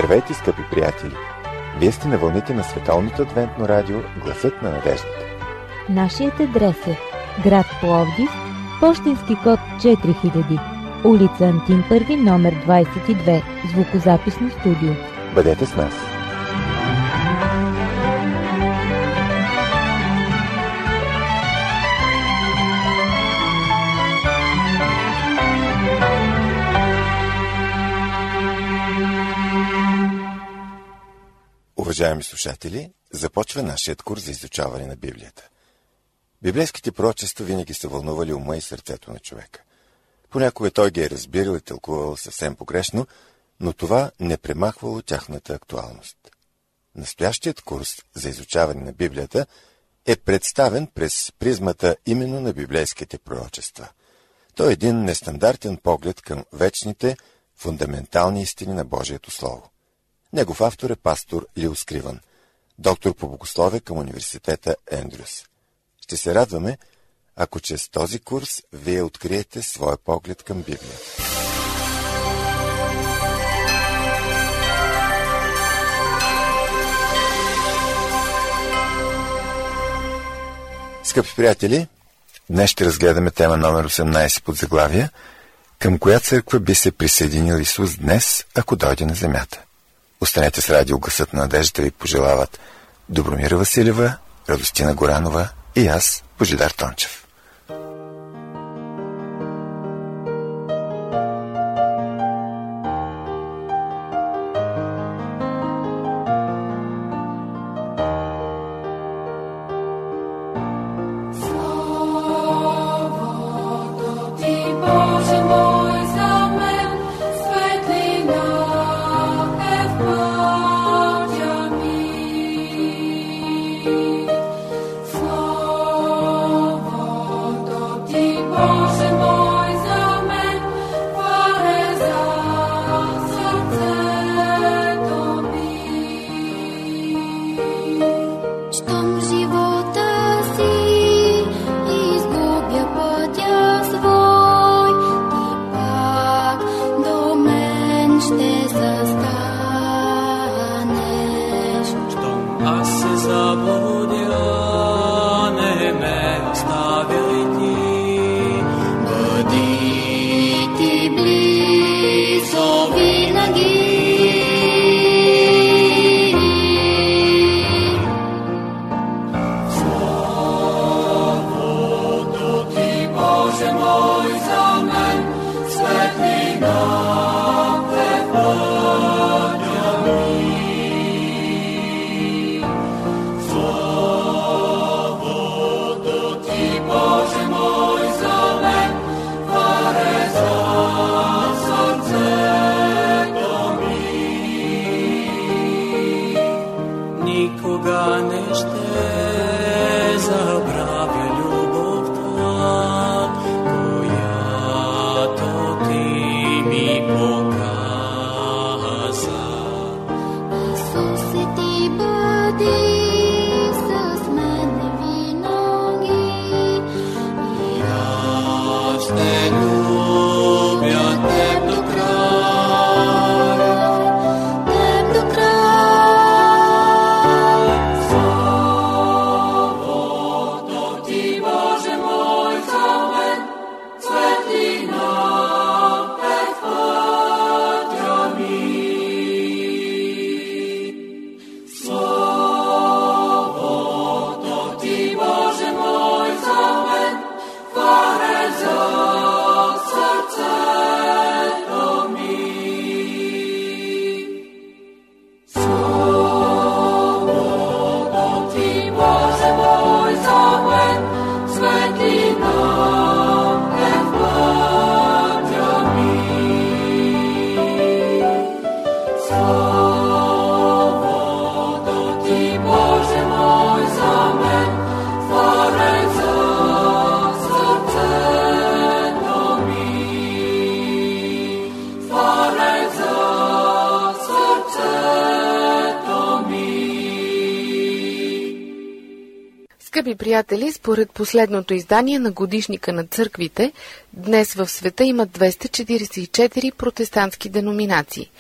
Здравейте, скъпи приятели! Вие сте на вълните на Световното адвентно радио Гласът на надеждата. Нашият адрес е град Пловдив, пощенски код 4000, улица Антим Първи, номер 22, звукозаписно студио. Бъдете с нас! Уважаеми слушатели, започва нашият курс за изучаване на Библията. Библейските пророчества винаги са вълнували ума и сърцето на човека. Понякога той ги е разбирал и тълкувал съвсем погрешно, но това не премахвало тяхната актуалност. Настоящият курс за изучаване на Библията е представен през призмата именно на библейските пророчества. Той е един нестандартен поглед към вечните, фундаментални истини на Божието Слово. Негов автор е пастор Лил Скривън, доктор по богословие към университета Ендрюс. Ще се радваме, ако чрез този курс вие откриете своя поглед към Библията. Скъпи приятели, днес ще разгледаме тема номер 18 под заглавие, към коя църква би се присъединил Исус днес, ако дойде на земята. Останете с радио Гласът на надеждата ви пожелават Добромира Василева, Радостина Горанова и аз, Божидар Тончев. Скъпи приятели, според последното издание на годишника на църквите, днес в света има 244 протестантски деноминации,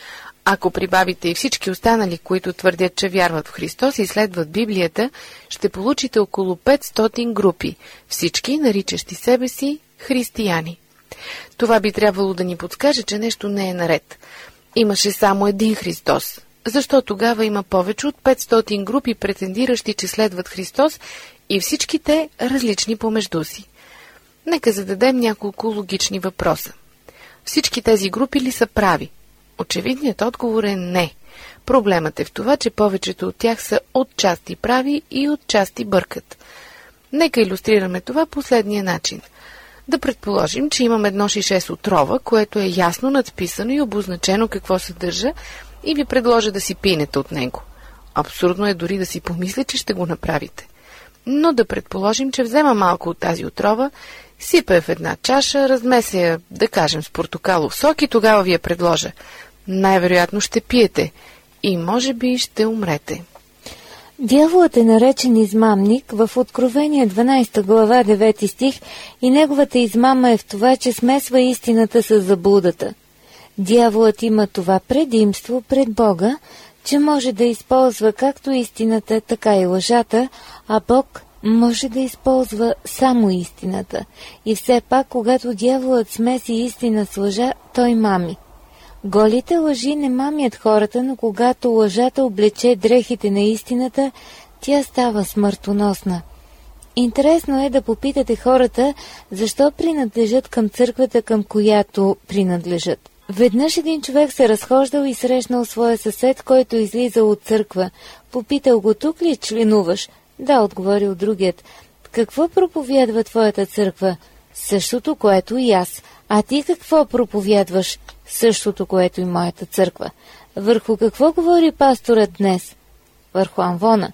Ако прибавите и всички останали, които твърдят, че вярват в Христос и следват Библията, ще получите около 500 групи, всички наричащи себе си християни. Това би трябвало да ни подскаже, че нещо не е наред. Имаше само един Христос. Защо тогава има повече от 500 групи, претендиращи, че следват Христос и всички те различни помежду си? Нека зададем няколко логични въпроса. Всички тези групи ли са прави? Очевидният отговор е не. Проблемът е в това, че повечето от тях са отчасти прави и отчасти бъркат. Нека илюстрираме това последния начин. Да предположим, че имам едно шише с отрова, което е ясно надписано и обозначено какво съдържа, и ви предложа да си пинете от него. Абсурдно е дори да си помисля, че ще го направите. Но да предположим, че взема малко от тази отрова, сипе в една чаша, размеся я, да кажем, с портокалов сок и тогава ви я предложа. Най-вероятно ще пиете и може би ще умрете. Дяволът е наречен измамник в Откровение 12 глава 9 стих и неговата измама е в това, че смесва истината с заблудата. Дяволът има това предимство пред Бога, че може да използва както истината, така и лъжата, а Бог може да използва само истината. И все пак, когато дяволът смеси истина с лъжа, той мами. Голите лъжи не мамят хората, но когато лъжата облече дрехите на истината, тя става смъртоносна. Интересно е да попитате хората, защо принадлежат към църквата, към която принадлежат. Веднъж един човек се разхождал и срещнал своя съсед, който излизал от църква. Попитал го: тук ли членуваш? Да, отговорил другият. Какво проповядва твоята църква? Същото, което и аз. А ти какво проповядваш? Същото, което и моята църква. Върху какво говори пасторът днес? Върху амвона.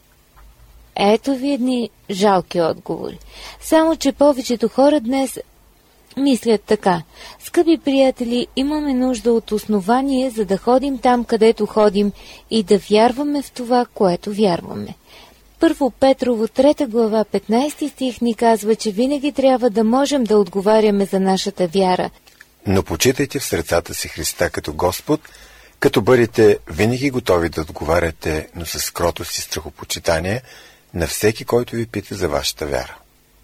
Ето ви едни жалки отговори. Само че повечето хора днес мислят така: скъпи приятели, имаме нужда от основание, за да ходим там, където ходим и да вярваме в това, което вярваме. Първо Петрово 3 глава 15 стих ни казва, че винаги трябва да можем да отговаряме за нашата вяра. Но почитайте в сърцата си Христа като Господ, като бъдете винаги готови да отговаряте, но с кротост и страхопочитание на всеки, който ви пита за вашата вяра.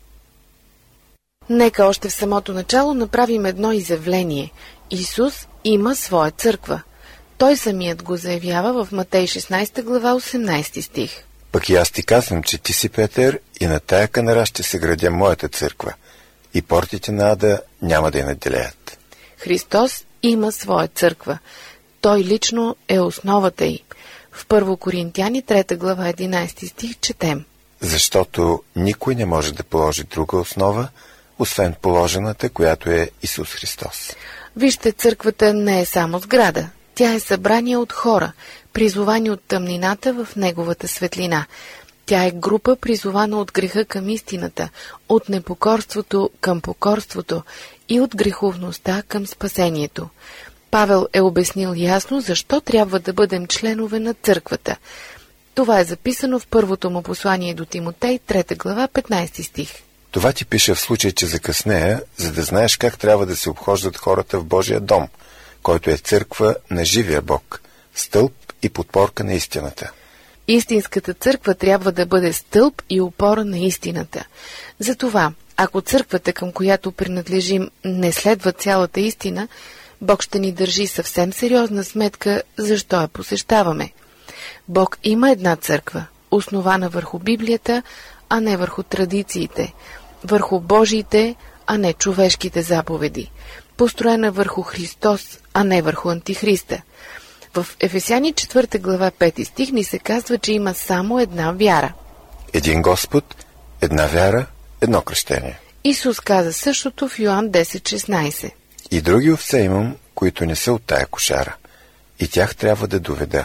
Нека още в самото начало направим едно изявление. Исус има своя църква. Той самият го заявява в Матей 16 глава 18 стих. Пък и аз ти казвам, че ти си Петър и на тая канара ще се градя моята църква и портите на ада няма да я наделеят. Христос има своя църква. Той лично е основата й. В 1 Коринтяни 3 глава 11 стих четем: защото никой не може да положи друга основа, освен положената, която е Исус Христос. Вижте, църквата не е само сграда. Тя е събрание от хора, призовани от тъмнината в неговата светлина. Тя е група, призована от греха към истината, от непокорството към покорството и от греховността към спасението. Павел е обяснил ясно защо трябва да бъдем членове на църквата. Това е записано в първото му послание до Тимотей, 3 глава, 15 стих. Това ти пише в случай, че закъснея, за да знаеш как трябва да се обхождат хората в Божия дом, който е църква на живия Бог, стълб и подпорка на истината. Истинската църква трябва да бъде стълб и опора на истината. Затова, ако църквата, към която принадлежим, не следва цялата истина, Бог ще ни държи съвсем сериозна сметка, защо я посещаваме. Бог има една църква, основана върху Библията, а не върху традициите, върху Божиите, а не човешките заповеди, построена върху Христос, а не върху Антихриста. В Ефесяни 4 глава 5 стих ни се казва, че има само една вяра. Един Господ, една вяра, едно кръщение. Исус каза същото в Йоан 10:16. И други овце имам, които не са от тая кошара, и тях трябва да доведа.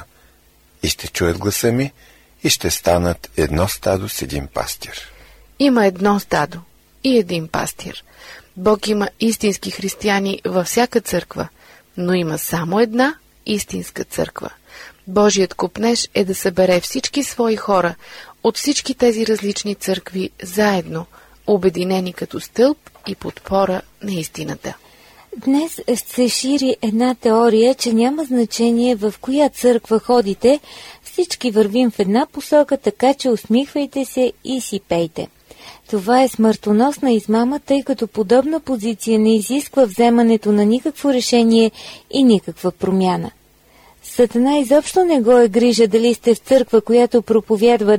И ще чуят гласа ми, и ще станат едно стадо с един пастир. Има едно стадо и един пастир. Бог има истински християни във всяка църква, но има само една истинска църква. Божият копнеж е да събере всички свои хора от всички тези различни църкви заедно, обединени като стълб и подпора на истината. Днес се шири една теория, че няма значение в коя църква ходите, всички вървим в една посока, така че усмихвайте се и си пейте. Това е смъртоносна измама, тъй като подобна позиция не изисква вземането на никакво решение и никаква промяна. Сатана изобщо не го е грижа дали сте в църква, която проповядва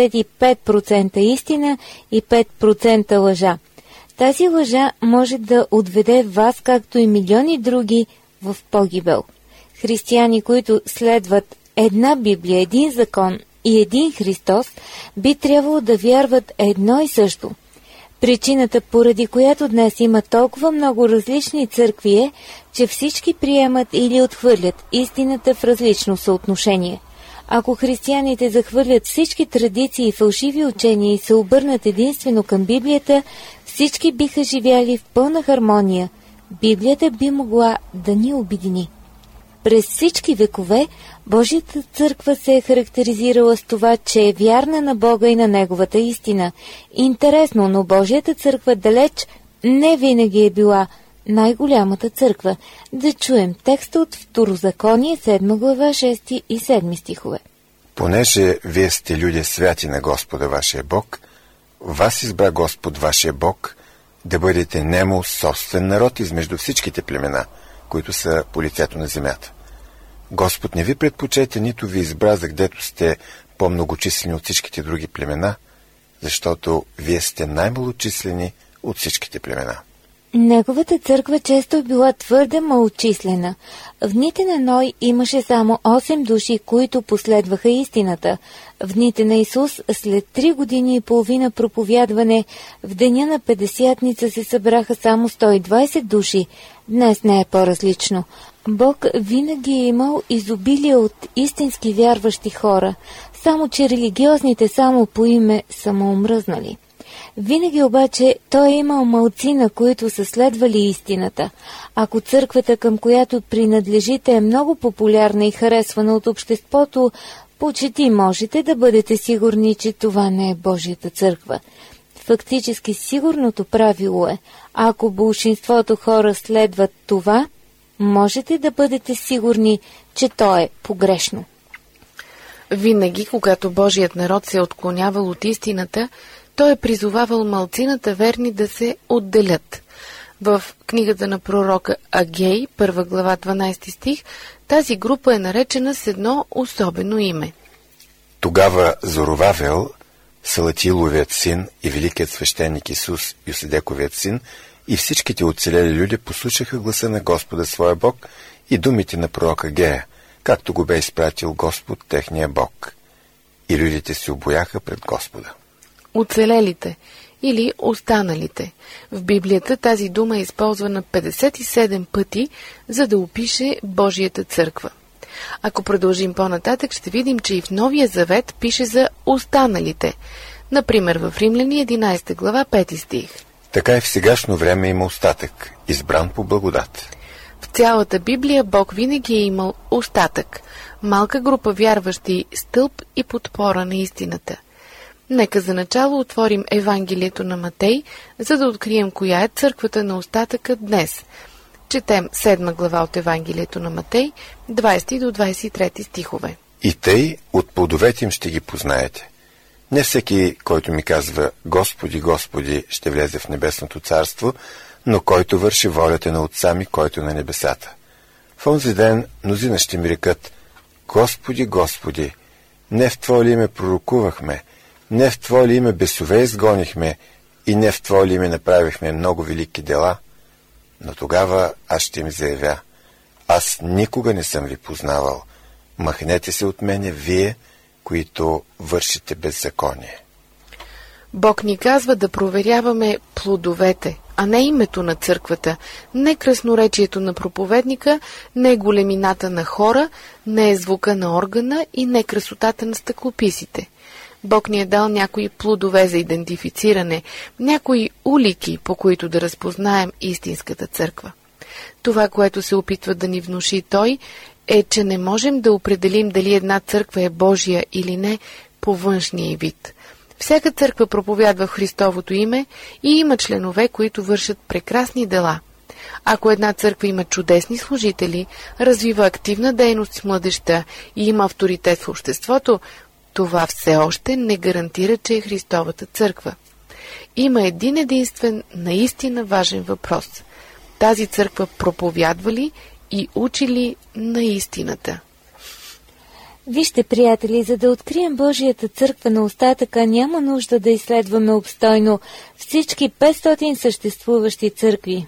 95% истина и 5% лъжа. Тази лъжа може да отведе вас, както и милиони други, в погибел. Християни, които следват една Библия, един закон и един Христос, би трябвало да вярват едно и също. Причината, поради която днес има толкова много различни църкви е, че всички приемат или отхвърлят истината в различно съотношение. Ако християните захвърлят всички традиции и фалшиви учения и се обърнат единствено към Библията, всички биха живяли в пълна хармония. Библията би могла да ни обедини. През всички векове Божията църква се е характеризирала с това, че е вярна на Бога и на Неговата истина. Интересно, но Божията църква далеч не винаги е била най-голямата църква. Да чуем текста от Второзаконие, 7 глава, 6 и 7 стихове. Понеже вие сте люди святи на Господа вашия Бог, вас избра Господ вашия Бог да бъдете нему собствен народ измежду всичките племена, които са по лицето на земята. Господ не ви предпочете, нито ви избра, за гдето сте по-многочислени от всичките други племена, защото вие сте най-малочислени от всичките племена. Неговата църква често е била твърде малочислена. В дните на Ной имаше само 8 души, които последваха истината. В дните на Исус, след 3 години и половина проповядване, в деня на Петдесятница се събраха само 120 души. Днес не е по-различно. Бог винаги е имал изобилие от истински вярващи хора, само че религиозните само по име са му омръзнали. Винаги обаче той е имал малцина, които са следвали истината. Ако църквата, към която принадлежите, е много популярна и харесвана от обществото, почти можете да бъдете сигурни, че това не е Божията църква. Фактически сигурното правило е, ако болшинството хора следват това, можете да бъдете сигурни, че то е погрешно. Винаги, когато Божият народ се е отклонявал от истината, той е призовавал малцината верни да се отделят. В книгата на пророка Агей, 1 глава 12 стих, тази група е наречена с едно особено име. Тогава Зоровавел, Салатиловият син и великият свещеник Исус, Йоседековият син, и всичките оцелели люди послушаха гласа на Господа своя Бог и думите на пророка Агея, както го бе изпратил Господ, техния Бог. И людите се обояха пред Господа. Оцелелите или останалите. В Библията тази дума е използвана 57 пъти, за да опише Божията църква. Ако продължим по-нататък, ще видим, че и в Новия Завет пише за останалите. Например, в Римляни 11 глава 5 стих. Така и в сегашно време има остатък, избран по благодат. В цялата Библия Бог винаги е имал остатък, малка група вярващи, стълб и подпора на истината. Нека за начало отворим Евангелието на Матей, за да открием коя е църквата на остатъка днес. Четем 7 глава от Евангелието на Матей, 20 до 23 стихове. И тъй от плодовете им ще ги познаете. Не всеки, който ми казва Господи, Господи, ще влезе в небесното царство, но който върши волята на Отца ми, който е на небесата. В онзи ден мнозина ще ми рекат: Господи, Господи, не в Твое име пророкувахме, не в Твое име бесове изгонихме и не в Твое име направихме много велики дела. Но тогава аз ще им заявя: аз никога не съм ви познавал. Махнете се от мене, вие, които вършите беззаконие. Бог ни казва да проверяваме плодовете, а не името на църквата, не красноречието на проповедника, не големината на хора, не звука на органа и не красотата на стъклописите. Бог ни е дал някои плодове за идентифициране, някои улики, по които да разпознаем истинската църква. Това, което се опитва да ни внуши Той, е, че не можем да определим дали една църква е Божия или не по външния вид. Всяка църква проповядва в Христовото име и има членове, които вършат прекрасни дела. Ако една църква има чудесни служители, развива активна дейност с младежта и има авторитет в обществото, това все още не гарантира, че е Христовата църква. Има един единствен, наистина важен въпрос. Тази църква проповядва ли и учи ли на истината? Вижте, приятели, за да открием Божията църква на остатъка, няма нужда да изследваме обстойно всички 500 съществуващи църкви.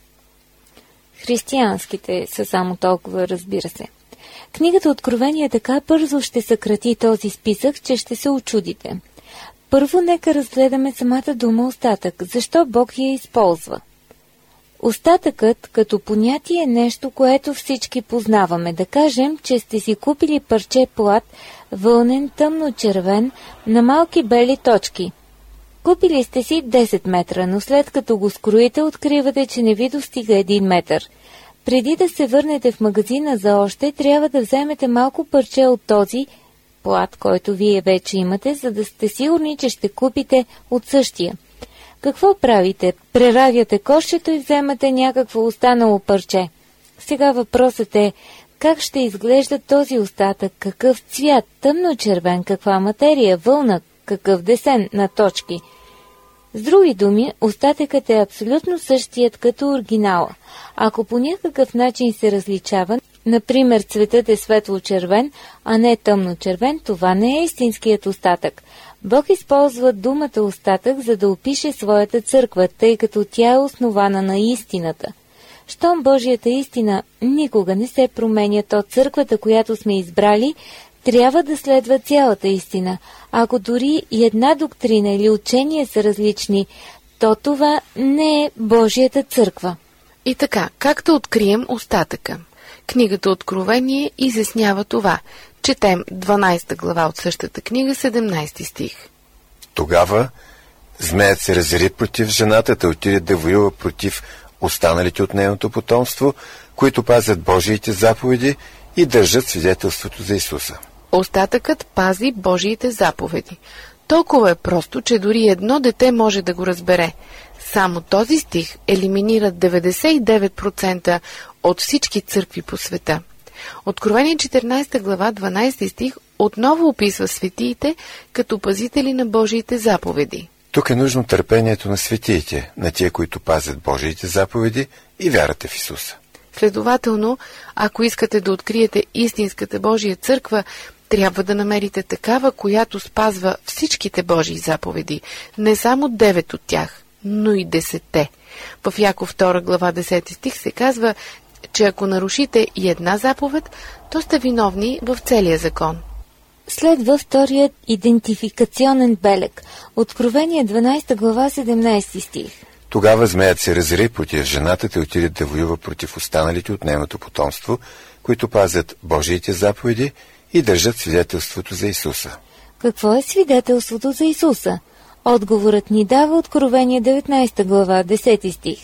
Християнските са само толкова, разбира се. Книгата Откровение така бързо ще съкрати този списък, че ще се учудите. Първо нека разгледаме самата дума остатък. Защо Бог я използва? Остатъкът като понятие е нещо, което всички познаваме. Да кажем, че сте си купили парче плат, вълнен, тъмно-червен, на малки бели точки. Купили сте си 10 метра, но след като го скроите, откривате, че не ви достига 1 метър. Преди да се върнете в магазина за още, трябва да вземете малко парче от този плат, който вие вече имате, за да сте сигурни, че ще купите от същия. Какво правите? Преравяте кошчето и вземате някакво останало парче. Сега въпросът е, как ще изглежда този остатък, какъв цвят, тъмно-червен, каква материя, вълна, какъв десен на точки. С други думи, остатъкът е абсолютно същият като оригинала. Ако по някакъв начин се различава, например цветът е светло-червен, а не тъмно-червен, това не е истинският остатък. Бог използва думата остатък, за да опише своята църква, тъй като тя е основана на истината. Щом Божията истина никога не се променя, то църквата, която сме избрали, трябва да следва цялата истина. Ако дори и една доктрина или учение са различни, то това не е Божията църква. И така, както открием остатъка? Книгата Откровение изяснява това. Четем 12 глава от същата книга, 17 стих. Тогава змеят се разяри против жената, да отиде да воюва против останалите от нейното потомство, които пазят Божиите заповеди и държат свидетелството за Исуса. Остатъкът пази Божиите заповеди. Толкова е просто, че дори едно дете може да го разбере. Само този стих елиминира 99% от всички църкви по света. Откровение 14 глава 12 стих отново описва светиите като пазители на Божиите заповеди. Тук е нужно търпението на светиите, на тия, които пазят Божиите заповеди и вярата в Исуса. Следователно, ако искате да откриете истинската Божия църква, трябва да намерите такава, която спазва всичките Божии заповеди, не само 9 от тях, но и 10. В Яков 2 глава 10 стих се казва, че ако нарушите и една заповед, то сте виновни в целия закон. Следва вторият идентификационен белег. Откровение 12 глава 17 стих. Тогава змеят се разяри против жената и отиде да воюва против останалите от нейното потомство, които пазят Божиите заповеди и държат свидетелството за Исуса. Какво е свидетелството за Исуса? Отговорът ни дава Откровение 19 глава 10 стих.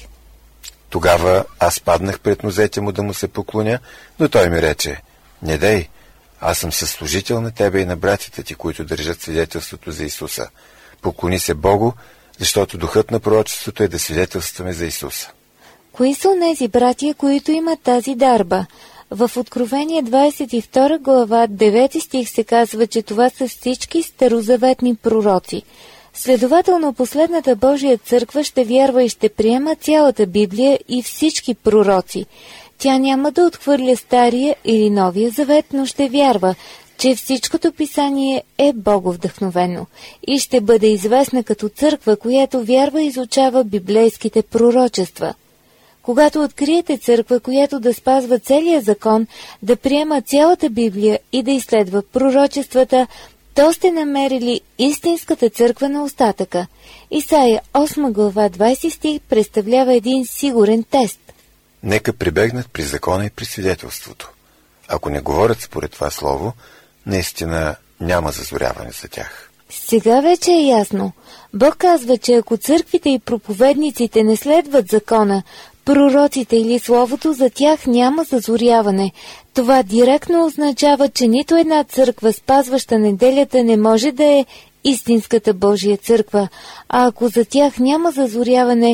Тогава аз паднах пред нозете му да му се поклоня, но той ми рече: не дей, аз съм съслужител на тебе и на братята ти, които държат свидетелството за Исуса. Поклони се Богу, защото духът на пророчеството е да свидетелстваме за Исуса. Кои са онези братия, които имат тази дарба? В Откровение 22 глава 9 стих се казва, че това са всички старозаветни пророци. Следователно, последната Божия църква ще вярва и ще приема цялата Библия и всички пророци. Тя няма да отхвърля Стария или Новия завет, но ще вярва, че всичкото писание е боговдъхновено и ще бъде известна като църква, която вярва и изучава библейските пророчества. Когато откриете църква, която да спазва целия закон, да приема цялата Библия и да изследва пророчествата, то сте намерили истинската църква на остатъка. Исаия 8 глава 20 стих представлява един сигурен тест. Нека прибегнат при закона и при свидетелството. Ако не говорят според това слово, наистина няма зазоряване за тях. Сега вече е ясно. Бог казва, че ако църквите и проповедниците не следват закона, пророците или словото, за тях няма зазоряване. Това директно означава, че нито една църква, спазваща неделята, не може да е истинската Божия църква, а ако за тях няма зазоряване,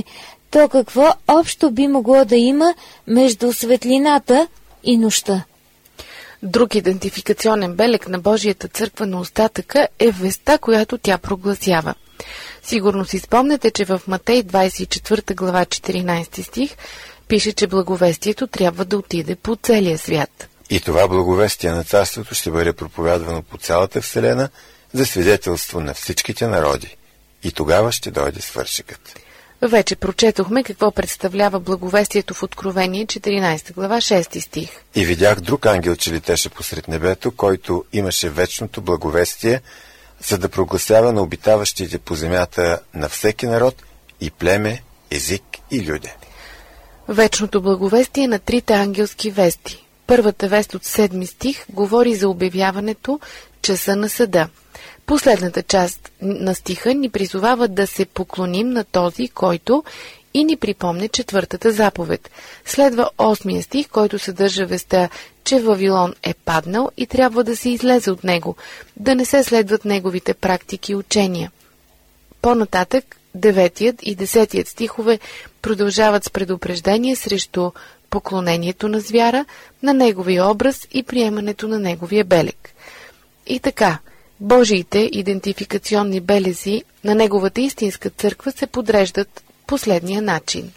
то какво общо би могло да има между светлината и нощта? Друг идентификационен белег на Божията църква на остатъка е веста, която тя прогласява. Сигурно си спомняте, че в Матей 24 глава 14 стих пише, че благовестието трябва да отиде по целия свят. И това благовестие на царството ще бъде проповядвано по цялата вселена за свидетелство на всичките народи. И тогава ще дойде свършекът. Вече прочетохме какво представлява благовестието в Откровение 14 глава 6 стих. И видях друг ангел, че летеше посред небето, който имаше вечното благовестие, за да прогласява на обитаващите по земята на всеки народ и племе, език и люде. Вечното благовестие на трите ангелски вести. Първата вест от 7 стих говори за обявяването часа на съда. Последната част на стиха ни призовава да се поклоним на този, който и ни припомня четвъртата заповед. Следва 8 стих, който съдържа веста, че Вавилон е паднал и трябва да се излезе от него, да не се следват неговите практики и учения. По-нататък 9 и 10 стихове продължават с предупреждение срещу поклонението на звяра, на неговия образ и приемането на неговия белег. И така, Божиите идентификационни белези на неговата истинска църква се подреждат последния начин.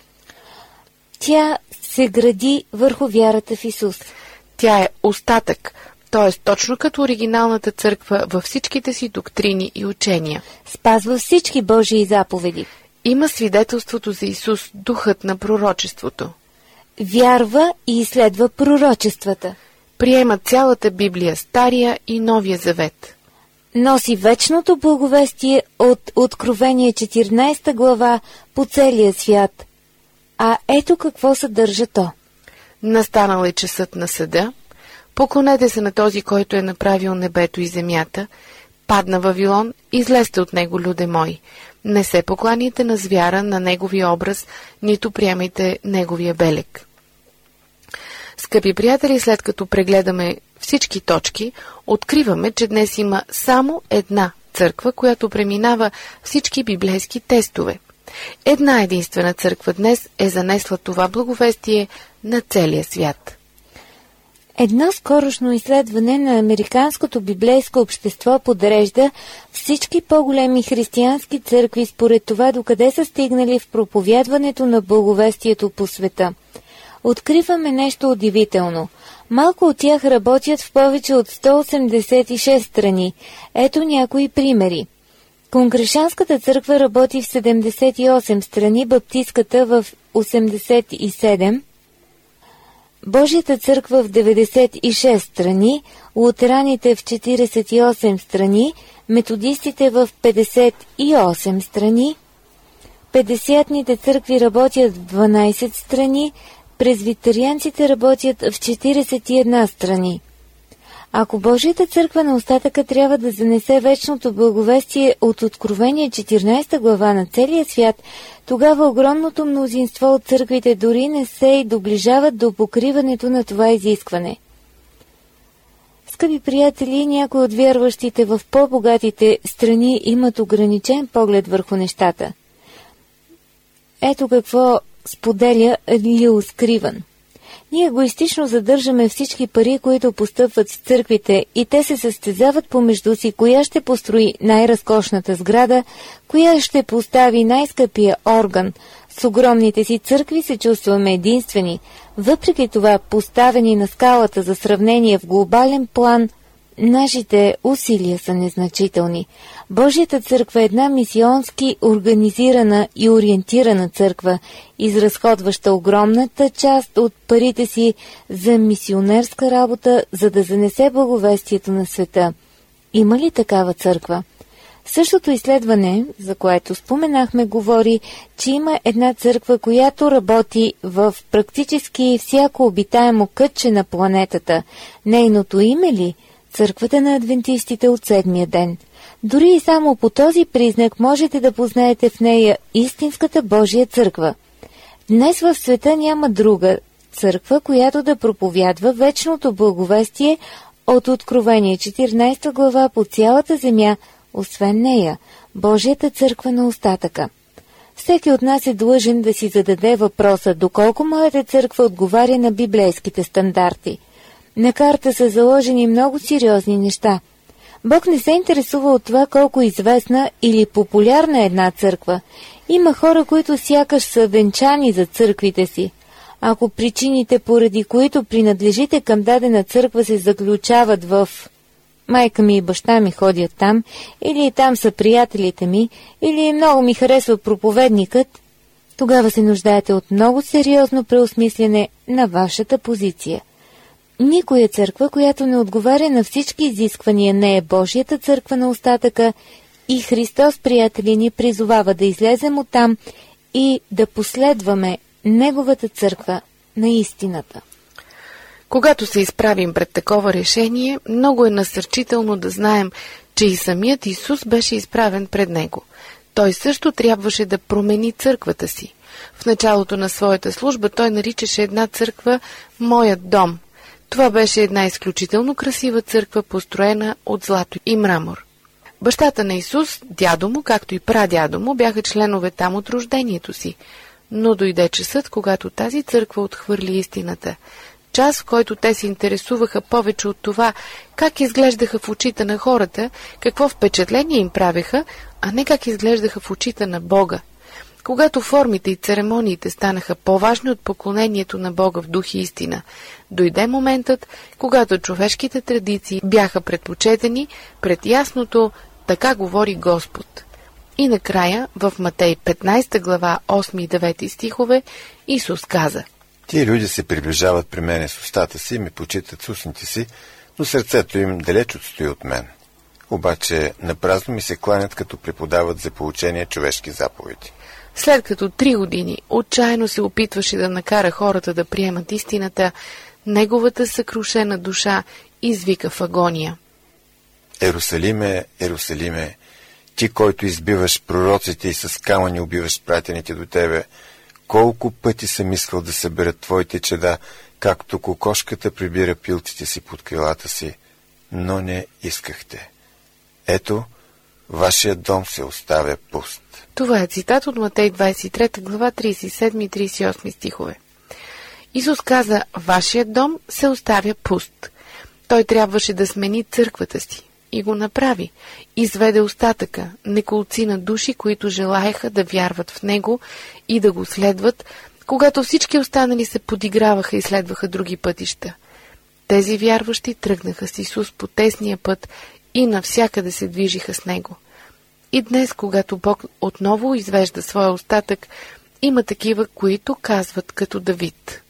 Тя се гради върху вярата в Исус. Тя е остатък, т.е. точно като оригиналната църква във всичките си доктрини и учения. Спазва всички Божии заповеди. Има свидетелството за Исус, духът на пророчеството. Вярва и изследва пророчествата. Приема цялата Библия, Стария и Новия Завет. Носи вечното благовестие от Откровение 14 глава по целия свят. А ето какво съдържа то. Настанал е часът на съда. Поклонете се на този, който е направил небето и земята. Падна Вавилон, излезте от него, люде мои. Не се покланяйте на звяра, на неговия образ, нито приемайте неговия белег. Скъпи приятели, след като прегледаме всички точки, откриваме, че днес има само една църква, която преминава всички библейски тестове. Една единствена църква днес е занесла това благовестие на целия свят. Едно скорошно изследване на Американското библейско общество подрежда всички по-големи християнски църкви според това докъде са стигнали в проповядването на благовестието по света. Откриваме нещо удивително. Малко от тях работят в повече от 186 страни. Ето някои примери. Конгрешанската църква работи в 78 страни, баптистката в 87, Божията църква в 96 страни, лутераните в 48 страни, методистите в 58 страни, 50-ните църкви работят в 12 страни, презвитарианците работят в 41 страни. Ако Божията църква на остатъка трябва да занесе вечното благовестие от Откровение 14 глава на целия свят, тогава огромното мнозинство от църквите дори не се и доближават до покриването на това изискване. Скъпи приятели, някои от вярващите в по-богатите страни имат ограничен поглед върху нещата. Ето какво споделя Лиус Кривън. Ние егоистично задържаме всички пари, които постъпват в църквите, и те се състезават помежду си, коя ще построи най-разкошната сграда, коя ще постави най-скъпия орган. С огромните си църкви се чувстваме единствени. Въпреки това, поставени на скалата за сравнение в глобален план, нашите усилия са незначителни. Божията църква е една мисионски организирана и ориентирана църква, изразходваща огромната част от парите си за мисионерска работа, за да занесе благовестието на света. Има ли такава църква? Същото изследване, за което споменахме, говори, че има една църква, която работи в практически всяко обитаемо кътче на планетата. Нейното име ли? Църквата на адвентистите от седмия ден. Дори и само по този признак можете да познаете в нея истинската Божия църква. Днес в света няма друга църква, която да проповядва вечното благовестие от Откровение 14 глава по цялата земя, освен нея, Божията църква на остатъка. Всеки от нас е длъжен да си зададе въпроса доколко моята църква отговаря на библейските стандарти. На карта са заложени много сериозни неща. Бог не се интересува от това колко известна или популярна е една църква. Има хора, които сякаш са венчани за църквите си. Ако причините, поради които принадлежите към дадена църква, се заключават в майка ми и баща ми ходят там, или там са приятелите ми, или много ми харесва проповедникът, тогава се нуждаете от много сериозно преосмислене на вашата позиция. Никоя църква, която не отговаря на всички изисквания, не е Божията църква на остатъка и Христос, приятели, ни призовава да излезем оттам и да последваме Неговата църква на истината. Когато се изправим пред такова решение, много е насърчително да знаем, че и самият Исус беше изправен пред него. Той също трябваше да промени църквата си. В началото на своята служба той наричаше една църква «Моят дом». Това беше една изключително красива църква, построена от злато и мрамор. Бащата на Исус, дядо му, както и прадядо му, бяха членове там от рождението си. Но дойде часът, когато тази църква отхвърли истината. Час, в който те се интересуваха повече от това, как изглеждаха в очите на хората, какво впечатление им правеха, а не как изглеждаха в очите на Бога. Когато формите и церемониите станаха по-важни от поклонението на Бога в дух и истина, дойде моментът, когато човешките традиции бяха предпочетени пред ясното «Така говори Господ». И накрая, в Матей 15 глава 8 и 9 стихове, Исус каза: Тия люди се приближават при мене с устата си и ми почитат с устните си, но сърцето им далеч отстои от мен. Обаче напразно ми се кланят, като преподават за поучение човешки заповеди. След като 3 години отчаяно се опитваше да накара хората да приемат истината, неговата съкрушена душа извика в агония: Ерусалиме, Ерусалиме, ти, който избиваш пророците и с камъни убиваш пратените до тебе, колко пъти съм искал да събера твоите чеда, както кокошката прибира пилците си под крилата си, но не искахте. Ето, вашият дом се оставя пуст. Това е цитат от Матей 23 глава 37 и 38 стихове. Исус каза: вашият дом се оставя пуст. Той трябваше да смени църквата си. И го направи. Изведе остатъка, неколцина души, които желаеха да вярват в него и да го следват, когато всички останали се подиграваха и следваха други пътища. Тези вярващи тръгнаха с Исус по тесния път и навсякъде се движиха с него. И днес, когато Бог отново извежда своя остатък, има такива, които казват като Давид: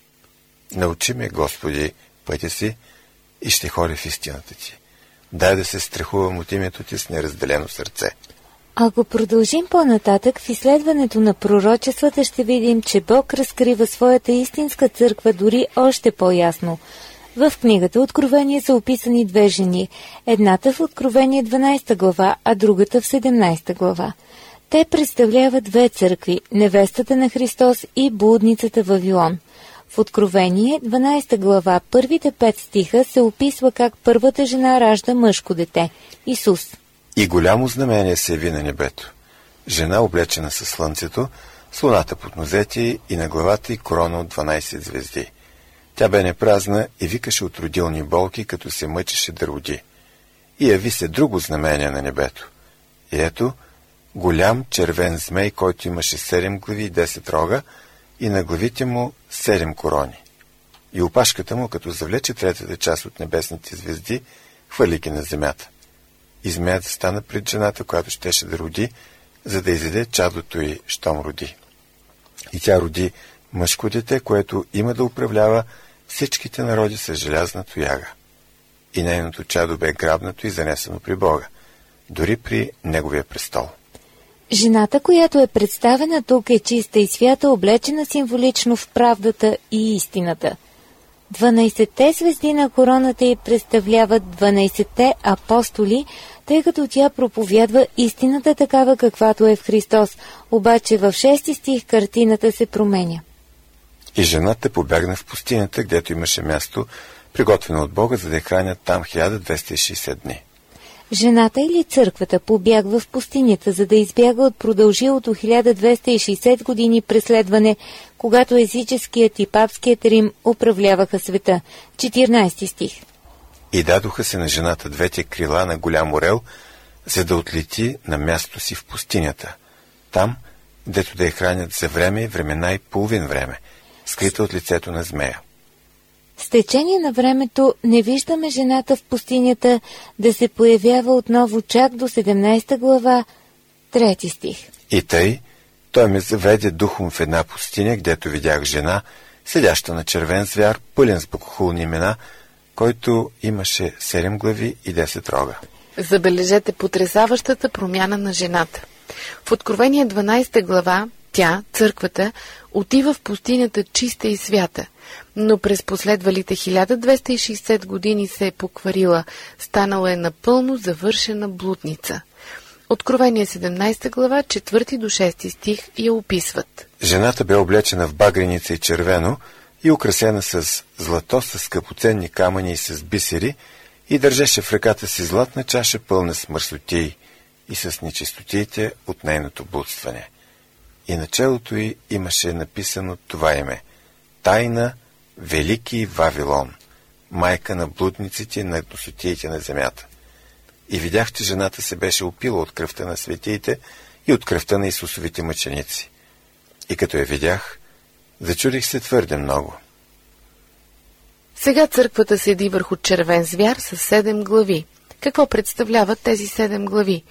Научи ме, Господи, пътя си и ще ходя в истината ти. Дай да се страхувам от името ти с неразделено сърце. Ако продължим по-нататък в изследването на пророчествата, ще видим, че Бог разкрива своята истинска църква дори още по-ясно. В книгата Откровение са описани 2 жени, едната в Откровение 12 глава, а другата в 17 глава. Те представляват 2 църкви – невестата на Христос и блудницата Вавилон. В Откровение 12 глава, първите 5 стиха се описва как първата жена ражда мъжко дете – Исус. И голямо знамение се яви на небето. Жена, облечена със слънцето, с луната под нозете и на главата й корона от 12 звезди. Тя бе непразна и викаше от родилни болки, като се мъчеше да роди. И яви се друго знамение на небето. И ето, голям червен змей, който имаше 7 глави и 10 рога, и на главите му 7 корони. И опашката му, като завлече третата част от небесните звезди, хвърли ги на земята. И змеята стана пред жената, която щеше да роди, за да изяде чадото й, щом роди. И тя роди мъжко дете, което има да управлява всичките народи с желязна тояга. И нейното чадо бе грабнато и занесено при Бога, дори при Неговия престол. Жената, която е представена тук, е чиста и свята, облечена символично в правдата и истината. 12-те звезди на короната й представляват 12-те апостоли, тъй като тя проповядва истината такава, каквато е в Христос, обаче в 6 стих картината се променя. И жената побягна в пустинята, гдето имаше място, приготвено от Бога, за да я хранят там 1260 дни. Жената или църквата побягва в пустинята, за да избяга от продължилото 1260 години преследване, когато езическият и папският Рим управляваха света. 14 стих. И дадоха се на жената двете крила на голям орел, за да отлети на мястото си в пустинята. Там, дето да я хранят за време, времена и половин време, скрита от лицето на змея. С течение на времето не виждаме жената в пустинята да се появява отново чак до 17 глава, 3 стих. И тъй, той ме заведе духом в една пустиня, гдето видях жена, седяща на червен звяр, пълен с богохулни имена, който имаше 7 глави и 10 рога. Забележете потресаващата промяна на жената. В Откровение 12 глава тя, църквата, отива в пустинята чиста и свята, но през последвалите 1260 години се е покварила, станала е напълно завършена блудница. Откровение 17 глава, 4 до 6 стих я описват. Жената бе облечена в багреница и червено и украсена с злато, с скъпоценни камъни и с бисери, и държеше в ръката си златна чаша, пълна с мърсотии и с нечистотиите от нейното блудстване. И на челото й имаше написано това име: Тайна, Велики Вавилон, майка на блудниците и на гносотиите на земята. И видях, че жената се беше опила от кръвта на светиите и от кръвта на Исусовите мъченици. И като я видях, зачудих се твърде много. Сега църквата седи върху червен звяр с 7 глави. Какво представляват тези 7 глави?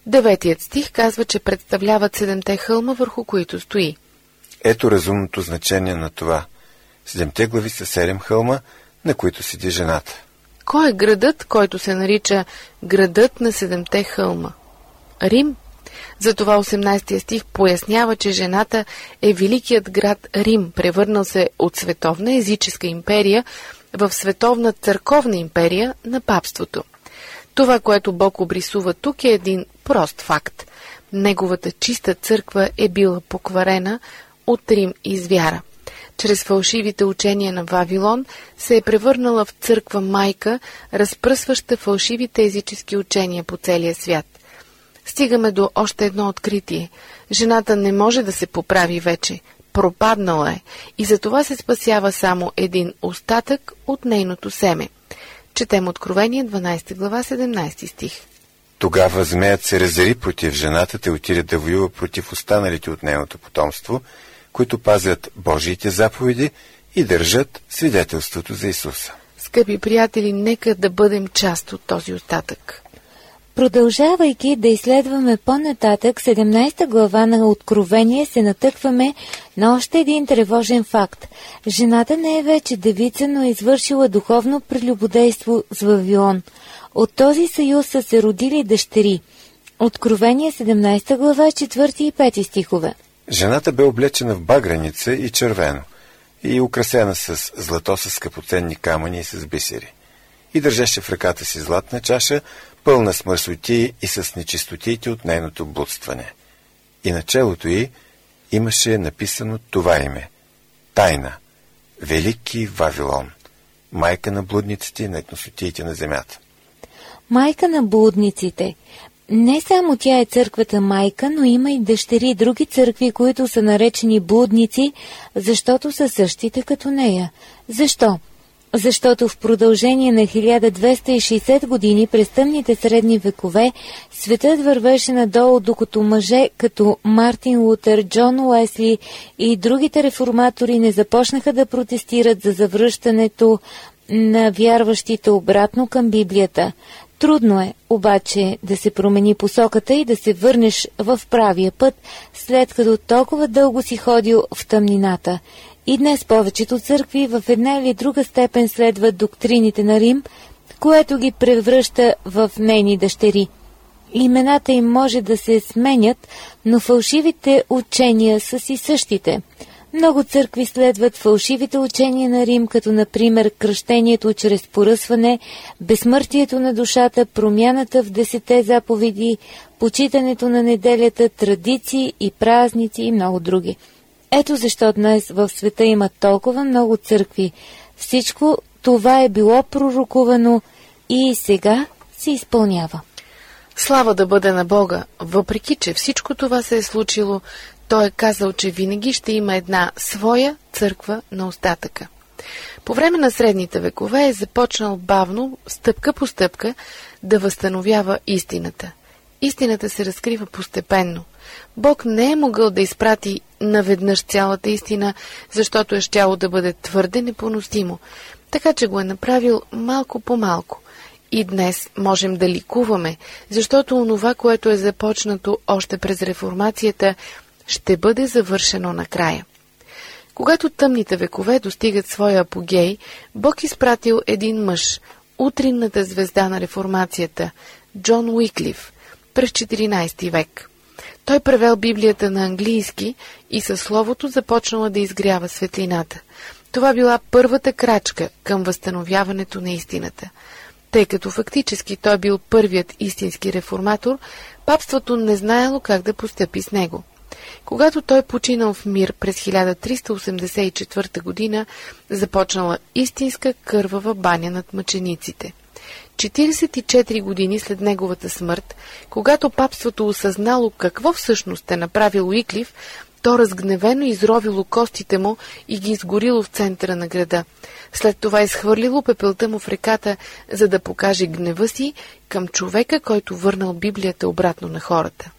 9 стих казва, че представляват 7-те хълма, върху които стои. Ето разумното значение на това. 7-те глави са 7 хълма, на които седи жената. Кой е градът, който се нарича градът на 7-те хълма? Рим. Затова 18 стих пояснява, че жената е великият град Рим, превърнал се от световна езическа империя в световна църковна империя на папството. Това, което Бог обрисува тук, е един прост факт. Неговата чиста църква е била покварена от Рим и звяра. Чрез фалшивите учения на Вавилон се е превърнала в църква майка, разпръсваща фалшивите езически учения по целия свят. Стигаме до още едно откритие. Жената не може да се поправи вече. Пропаднала е и затова се спасява само един остатък от нейното семе. Четем Откровение 12 глава 17 стих. Тогава змеят се разяри против жената, те отиде да воюва против останалите от нейното потомство, които пазят Божиите заповеди и държат свидетелството за Исуса. Скъпи приятели, нека да бъдем част от този остатък. Продължавайки да изследваме по-нататък 17 глава на Откровение, се натъкваме на още един тревожен факт. Жената не е вече девица, но е извършила духовно прелюбодейство с Вавилон. От този съюз са се родили дъщери. Откровение 17 глава, 4 и 5 стихове. Жената бе облечена в багреница и червено и украсена с злато, с скъпоценни камъни и с бисери. И държеше в ръката си златна чаша, пълна с мърсотии и с нечистотиите от нейното блудстване. И на челото й имаше написано това име: Тайна, Велики Вавилон, майка на блудниците и на гносотиите на земята. Майка на блудниците. Не само тя е църквата майка, но има и дъщери други църкви, които са наречени блудници, защото са същите като нея. Защо? Защото в продължение на 1260 години през тъмните средни векове светът вървеше надолу, докато мъже като Мартин Лутер, Джон Уесли и другите реформатори не започнаха да протестират за завръщането на вярващите обратно към Библията. Трудно е, обаче, да се промени посоката и да се върнеш в правия път, след като толкова дълго си ходил в тъмнината. И днес повечето църкви в една или друга степен следват доктрините на Рим, което ги превръща в нейни дъщери. Имената им може да се сменят, но фалшивите учения са си същите. Много църкви следват фалшивите учения на Рим, като например кръщението чрез поръсване, безсмъртието на душата, промяната в 10 заповеди, почитането на неделята, традиции и празници и много други. Ето защо днес в света има толкова много църкви. Всичко това е било пророкувано и сега се изпълнява. Слава да бъде на Бога! Въпреки че всичко това се е случило, той е казал, че винаги ще има една своя църква на остатъка. По време на средните векове е започнал бавно, стъпка по стъпка, да възстановява истината. Истината се разкрива постепенно. Бог не е могъл да изпрати наведнъж цялата истина, защото е щяло да бъде твърде непоносимо, така че го е направил малко по малко. И днес можем да ликуваме, защото онова, което е започнато още през реформацията, ще бъде завършено накрая. Когато тъмните векове достигат своя апогей, Бог изпратил един мъж, утринната звезда на реформацията, Джон Уиклиф, през 14 век. Той превел Библията на английски и със словото започнала да изгрява светлината. Това била първата крачка към възстановяването на истината. Тъй като фактически той бил първият истински реформатор, папството не знаело как да постъпи с него. Когато той починал в мир през 1384 година, започнала истинска кървава баня над мъчениците. 44 години след неговата смърт, когато папството осъзнало какво всъщност е направил Уиклиф, то разгневено изровило костите му и ги изгорило в центъра на града. След това изхвърлило пепелта му в реката, за да покаже гнева си към човека, който върнал Библията обратно на хората.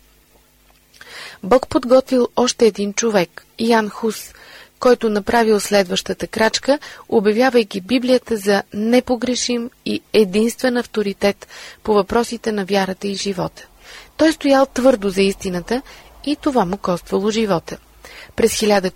Бог подготвил още един човек, Ян Хус, който направил следващата крачка, обявявайки Библията за непогрешим и единствен авторитет по въпросите на вярата и живота. Той стоял твърдо за истината и това му коствало живота. През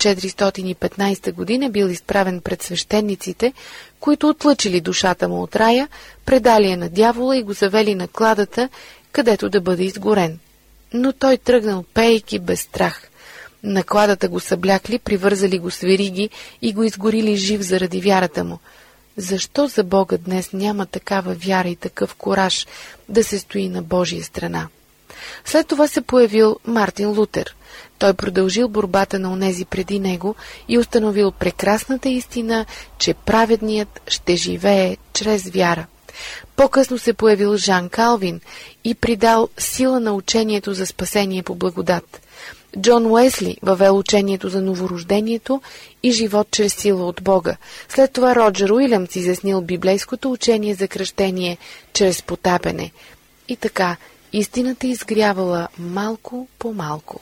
1415 година бил изправен пред свещениците, които отлъчили душата му от рая, предали я на дявола и го завели на кладата, където да бъде изгорен. Но той тръгнал пеейки без страх. На кладата го съблякли, привързали го с вериги и го изгорили жив заради вярата му. Защо за Бога днес няма такава вяра и такъв кураж да се стои на Божия страна? След това се появил Мартин Лутер. Той продължил борбата на онези преди него и установил прекрасната истина, че праведният ще живее чрез вяра. По-късно се появил Жан Калвин и придал сила на учението за спасение по благодат. Джон Уесли въвел учението за новорождението и живот чрез сила от Бога. След това Роджер Уилямс изяснил библейското учение за кръщение чрез потапене. И така, истината изгрявала малко по малко.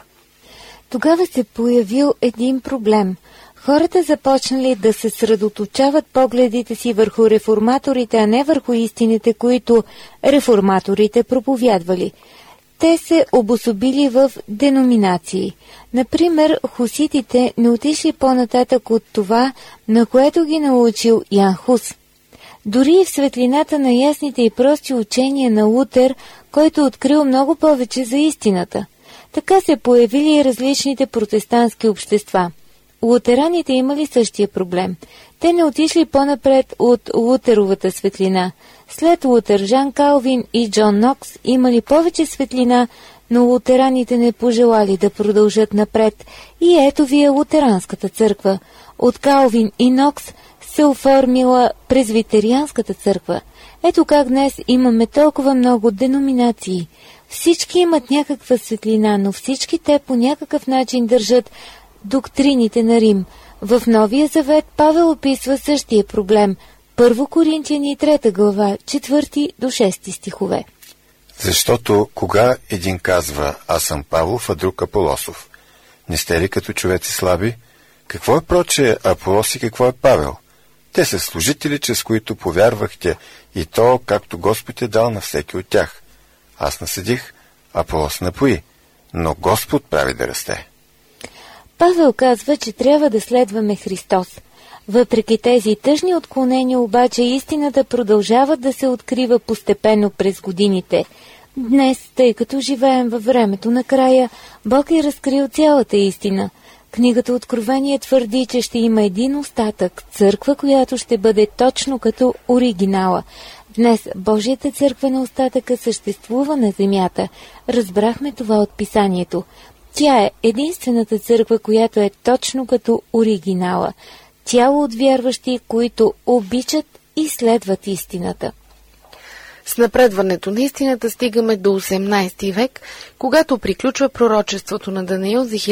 Тогава се появил един проблем. Хората започнали да се средоточават погледите си върху реформаторите, а не върху истините, които реформаторите проповядвали. Те се обособили в деноминации. Например, хуситите не отишли по-нататък от това, на което ги научил Ян Хус. Дори и в светлината на ясните и прости учения на Лутер, който открил много повече за истината. Така се появили и различните протестантски общества. Лутераните имали същия проблем. Те не отишли по-напред от Лутеровата светлина. След Лутер, Жан Калвин и Джон Нокс имали повече светлина, но лутераните не пожелали да продължат напред. И ето ви е лутеранската църква. От Калвин и Нокс се оформила презвитерианската църква. Ето как днес имаме толкова много деноминации. Всички имат някаква светлина, но всички те по някакъв начин държат доктрините на Рим. В Новия завет Павел описва същия проблем. 1 Коринтияни 3 глава, 4 до 6 стихове. Защото кога един казва, аз съм Павлов, а друг Аполосов? Не сте ли като човеци слаби? Какво е проче Аполос и какво е Павел? Те са служители, чрез които повярвахте, и то, както Господ е дал на всеки от тях. Аз насадих, Аполос напои, но Господ прави да расте. Павел казва, че трябва да следваме Христос. Въпреки тези тъжни отклонения, обаче, истината продължава да се открива постепенно през годините. Днес, тъй като живеем във времето на края, Бог е разкрил цялата истина. Книгата Откровение твърди, че ще има един остатък, църква, която ще бъде точно като оригинала. Днес Божията църква на остатъка съществува на земята. Разбрахме това от писанието. Тя е единствената църква, която е точно като оригинала. Тяло от вярващи, които обичат и следват истината. С напредването на истината стигаме до 18 век, когато приключва пророчеството на Даниил за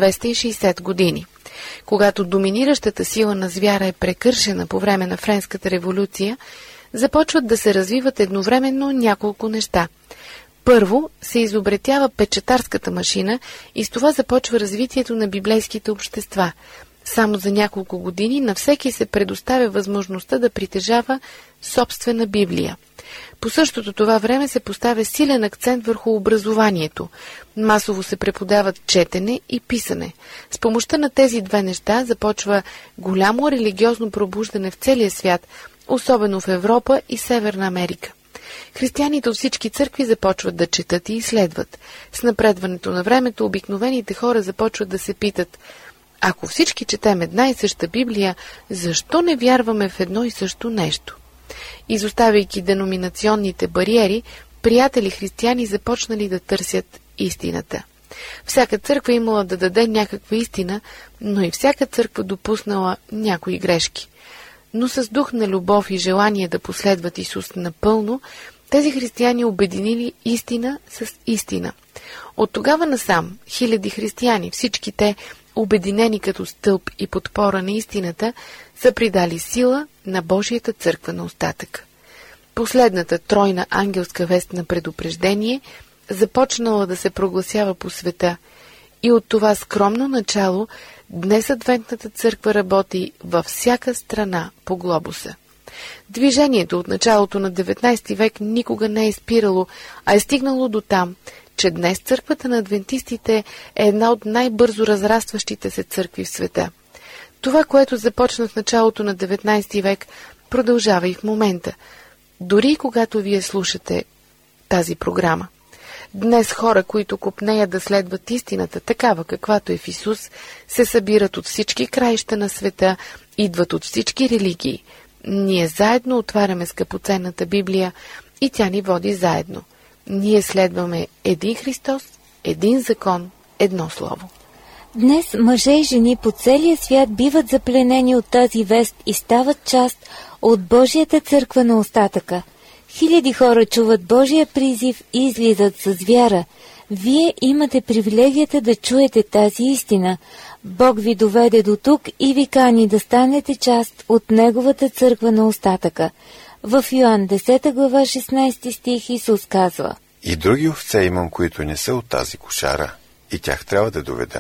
1260 години. Когато доминиращата сила на звяра е прекършена по време на Френската революция, започват да се развиват едновременно няколко неща. Първо се изобретява печатарската машина и с това започва развитието на библейските общества. Само за няколко години на всеки се предоставя възможността да притежава собствена Библия. По същото това време се поставя силен акцент върху образованието. Масово се преподават четене и писане. С помощта на тези две неща започва голямо религиозно пробуждане в целия свят, особено в Европа и Северна Америка. Християните от всички църкви започват да четат и изследват. С напредването на времето обикновените хора започват да се питат: ако всички четем една и съща Библия, защо не вярваме в едно и също нещо? Изоставяйки деноминационните бариери, приятели християни започнали да търсят истината. Всяка църква имала да даде някаква истина, но и всяка църква допуснала някои грешки. Но с дух на любов и желание да последват Исус напълно, тези християни обединили истина с истина. От тогава насам хиляди християни, всички те обединени като стълб и подпора на истината, са придали сила на Божията църква на остатъка. Последната тройна ангелска вест на предупреждение започнала да се прогласява по света и от това скромно начало днес Адвентната църква работи във всяка страна по глобуса. Движението от началото на 19 век никога не е спирало, а е стигнало до там, че днес църквата на адвентистите е една от най-бързо разрастващите се църкви в света. Това, което започна в началото на 19 век, продължава и в момента, дори и когато вие слушате тази програма. Днес хора, които копнеят да следват истината, такава каквато е в Исус, се събират от всички краища на света, идват от всички религии. Ние заедно отваряме скъпоценната Библия и тя ни води заедно. Ние следваме един Христос, един закон, едно слово. Днес мъже и жени по целия свят биват запленени от тази вест и стават част от Божията църква на остатъка. Хиляди хора чуват Божия призив и излизат с вяра. Вие имате привилегията да чуете тази истина. Бог ви доведе до тук и ви кани да станете част от Неговата църква на остатъка. В Йоан 10 глава 16 стих Исус казва: И други овце имам, които не са от тази кошара, и тях трябва да доведа.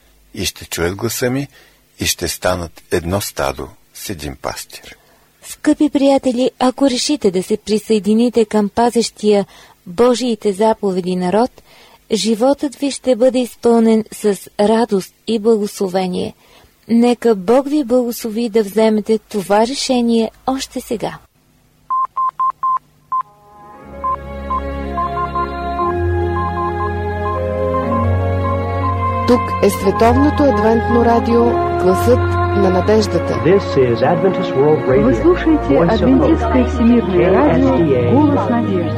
И ще чуят гласа ми, и ще станат едно стадо с един пастир. Скъпи приятели, ако решите да се присъедините към пазещия Божиите заповеди народ, животът ви ще бъде изпълнен с радост и благословение. Нека Бог ви благослови да вземете това решение още сега. Тук е Световното адвентно радио, гласът на надеждата. Вы слушаете Адвентистское всемирное радио «Голос надежды».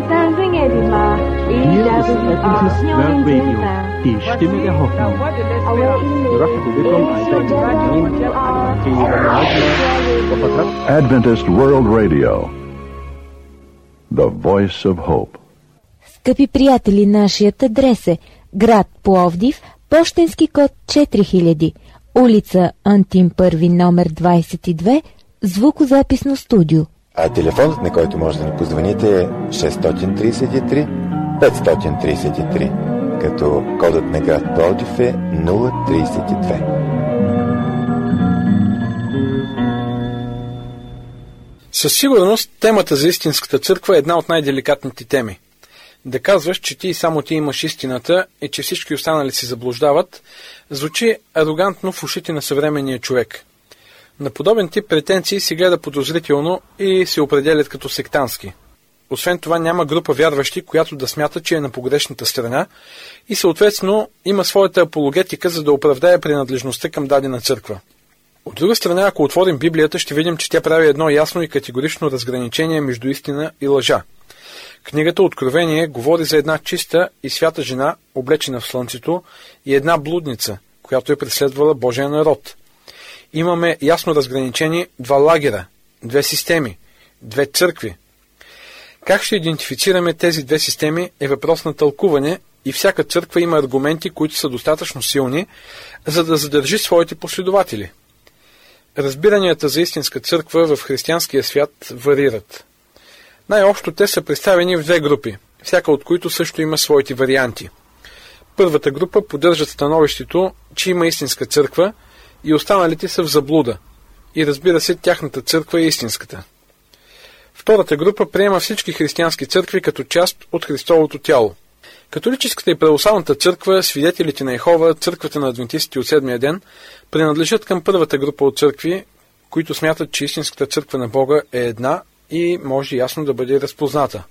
Die Stimme der Hoffnung. Adventist World Radio, the voice of hope. Скъпи приятели, нашият адрес е град Пловдив, пощенски код 4000, улица Антим Първи, номер 22, звукозаписно студио. А телефонът, на който може да ни позвоните, е 633-533, като кодът на град Пловдив е 032. Със сигурност темата за истинската църква е една от най-деликатните теми. Да казваш, че ти и само ти имаш истината и че всички останали се заблуждават, звучи арогантно в ушите на съвременния човек. На подобен тип претенции се гледа подозрително и се определят като сектантски. Освен това няма група вярващи, която да смята, че е на погрешната страна и съответно има своята апологетика, за да оправдае принадлежността към дадена църква. От друга страна, ако отворим Библията, ще видим, че тя прави едно ясно и категорично разграничение между истина и лъжа. Книгата Откровение говори за една чиста и свята жена, облечена в слънцето, и една блудница, която е преследвала Божия народ. Имаме ясно разграничени два лагера, две системи, две църкви. Как ще идентифицираме тези две системи е въпрос на тълкуване и всяка църква има аргументи, които са достатъчно силни, за да задържи своите последователи. Разбиранията за истинска църква в християнския свят варират. Най-общо те са представени в две групи, всяка от които също има своите варианти. Първата група поддържат становището, че има истинска църква и останалите са в заблуда, и разбира се, тяхната църква е истинската. Втората група приема всички християнски църкви като част от Христовото тяло. Католическата и православната църква, свидетелите на Йехова, църквата на адвентистите от седмия ден, принадлежат към първата група от църкви, които смятат, че истинската църква на Бога е една и може ясно да бъде разпозната.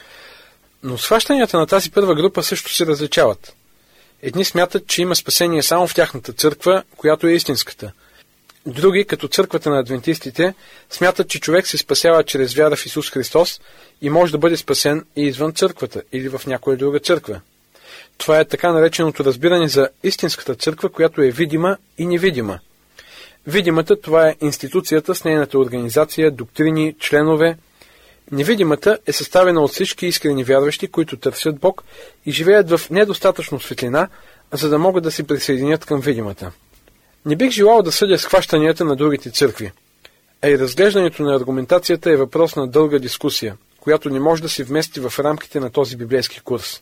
Но схващанията на тази първа група също се различават. Едни смятат, че има спасение само в тяхната църква, която е истинската. Други, като църквата на адвентистите, смятат, че човек се спасява чрез вяра в Исус Христос и може да бъде спасен и извън църквата или в някоя друга църква. Това е така нареченото разбиране за истинската църква, която е видима и невидима. Видимата, това е институцията с нейната организация, доктрини, членове. Невидимата е съставена от всички искрени вярващи, които търсят Бог и живеят в недостатъчно светлина, за да могат да се присъединят към видимата. Не бих желал да съдя схващанията на другите църкви, а и разглеждането на аргументацията е въпрос на дълга дискусия, която не може да се вмести в рамките на този библейски курс.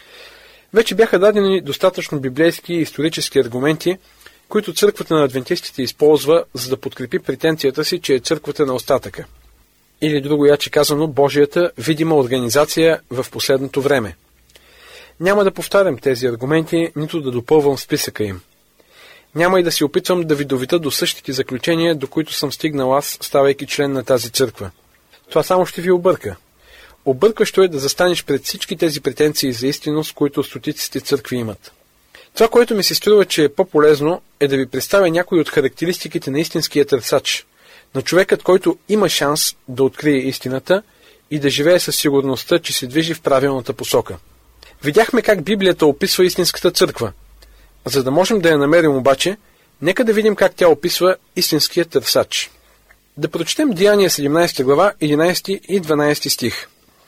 Вече бяха дадени достатъчно библейски и исторически аргументи, които църквата на адвентистите използва, за да подкрепи претенцията си, че е църквата на остатъка. Или друго яче казано, Божията видима организация в последното време. Няма да повтарям тези аргументи, нито да допълвам списъка им. Няма и да се опитвам да ви доведа до същите заключения, до които съм стигнал аз, ставайки член на тази църква. Това само ще ви обърка. Объркващо е да застанеш пред всички тези претенции за истинност, които стотиците църкви имат. Това, което ми се струва, че е по-полезно, е да ви представя някои от характеристиките на истинския търсач, на човекът, който има шанс да открие истината и да живее със сигурността, че се движи в правилната посока. Видяхме как Библията описва истинската църква. За да можем да я намерим обаче, нека да видим как тя описва истинския търсач. Да прочетем Деяния 17 глава, 11 и 12 стих.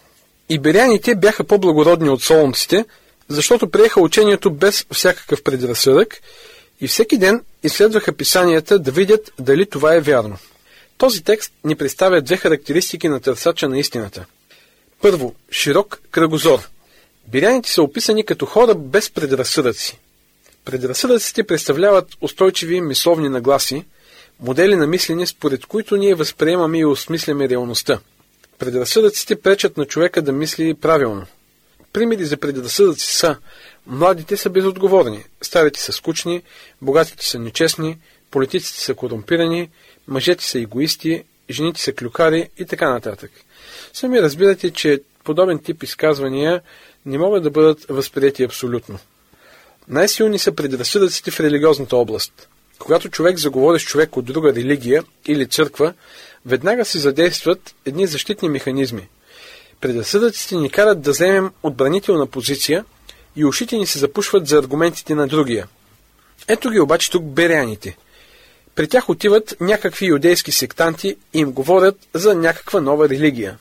И беряните бяха по-благородни от солунците, защото приеха учението без всякакъв предразсъдък и всеки ден изследваха писанията да видят дали това е вярно. Този текст ни представя две характеристики на търсача на истината. Първо, широк кръгозор. Беряните са описани като хора без предразсъдъци. Предразсъдъците представляват устойчиви мисловни нагласи, модели на мислене, според които ние възприемаме и осмисляме реалността. Предразсъдъците пречат на човека да мисли правилно. Примери за предразсъдъци са: младите са безотговорни, старите са скучни, богатите са нечестни, политиците са корумпирани, мъжете са егоисти, жените са клюкари и така нататък. Сами разбирате, че подобен тип изказвания не могат да бъдат възприети абсолютно. Най-силни са предразсъдъците в религиозната област. Когато човек заговори с човек от друга религия или църква, веднага се задействат едни защитни механизми. Предразсъдъците ни карат да вземем отбранителна позиция и ушите ни се запушват за аргументите на другия. Ето ги обаче тук беряните. При тях отиват някакви юдейски сектанти и им говорят за някаква нова религия.